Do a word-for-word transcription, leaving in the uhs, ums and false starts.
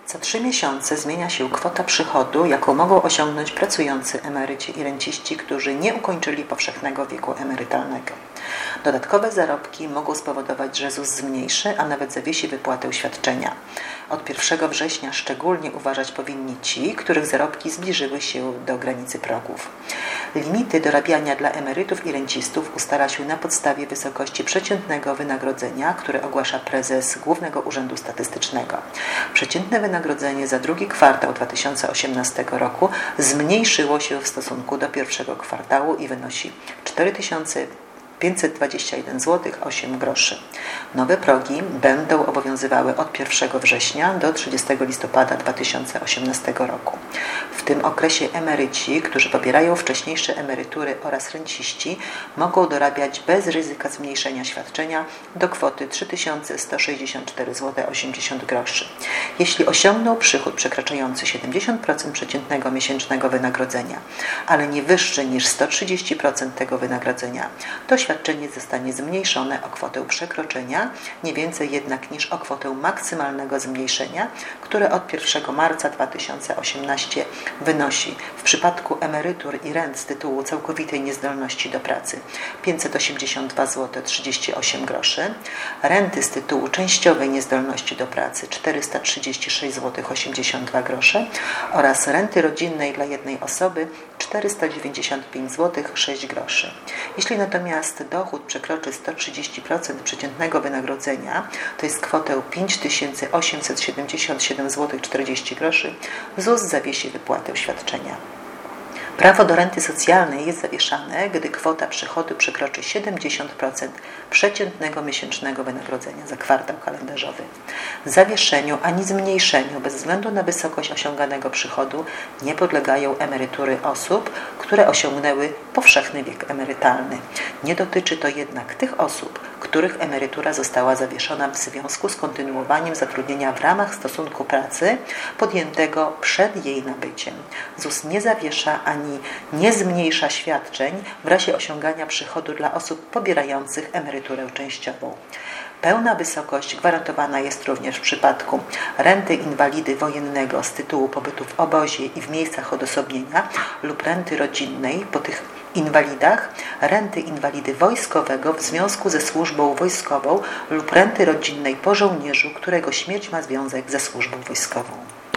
Co trzy miesiące zmienia się kwota przychodu, jaką mogą osiągnąć pracujący emeryci i renciści, którzy nie ukończyli powszechnego wieku emerytalnego. Dodatkowe zarobki mogą spowodować, że ZUS zmniejszy, a nawet zawiesi wypłatę świadczenia. Od pierwszego września szczególnie uważać powinni ci, których zarobki zbliżyły się do granicy progów. Limity dorabiania dla emerytów i rencistów ustala się na podstawie wysokości przeciętnego wynagrodzenia, które ogłasza prezes Głównego Urzędu Statystycznego. Przeciętne wynagrodzenie za drugi kwartał dwa tysiące osiemnastego roku zmniejszyło się w stosunku do pierwszego kwartału i wynosi cztery tysiące pięćset dwadzieścia jeden złotych osiem groszy. Nowe progi będą obowiązywały od pierwszego września do trzydziestego listopada dwa tysiące osiemnastego roku. W tym okresie emeryci, którzy pobierają wcześniejsze emerytury oraz renciści, mogą dorabiać bez ryzyka zmniejszenia świadczenia do kwoty trzy tysiące sto sześćdziesiąt cztery złote osiemdziesiąt groszy. Jeśli osiągną przychód przekraczający siedemdziesiąt procent przeciętnego miesięcznego wynagrodzenia, ale nie wyższy niż sto trzydzieści procent tego wynagrodzenia, to świadczenie zostanie zmniejszone o kwotę przekroczenia, nie więcej jednak niż o kwotę maksymalnego zmniejszenia, które od pierwszego marca dwa tysiące osiemnastego wynosi w przypadku emerytur i rent z tytułu całkowitej niezdolności do pracy pięćset osiemdziesiąt dwa złote trzydzieści osiem groszy, renty z tytułu częściowej niezdolności do pracy czterysta trzydzieści sześć złotych osiemdziesiąt dwa grosze oraz renty rodzinnej dla jednej osoby czterysta dziewięćdziesiąt pięć złotych sześć groszy. Jeśli natomiast dochód przekroczy sto trzydzieści procent przeciętnego wynagrodzenia, to jest kwotę pięć tysięcy osiemset siedemdziesiąt siedem złotych czterdzieści groszy, ZUS zawiesi wypłatę świadczenia. Prawo do renty socjalnej jest zawieszane, gdy kwota przychodu przekroczy siedemdziesiąt procent przeciętnego miesięcznego wynagrodzenia za kwartał kalendarzowy. Zawieszeniu ani zmniejszeniu bez względu na wysokość osiąganego przychodu nie podlegają emerytury osób, które osiągnęły powszechny wiek emerytalny. Nie dotyczy to jednak tych osób, których emerytura została zawieszona w związku z kontynuowaniem zatrudnienia w ramach stosunku pracy podjętego przed jej nabyciem. ZUS nie zawiesza ani nie zmniejsza świadczeń w razie osiągania przychodu dla osób pobierających emeryturę częściową. Pełna wysokość gwarantowana jest również w przypadku renty inwalidy wojennego z tytułu pobytu w obozie i w miejscach odosobnienia lub renty rodzinnej po tych inwalidach, renty inwalidy wojskowego w związku ze służbą wojskową lub renty rodzinnej po żołnierzu, którego śmierć ma związek ze służbą wojskową.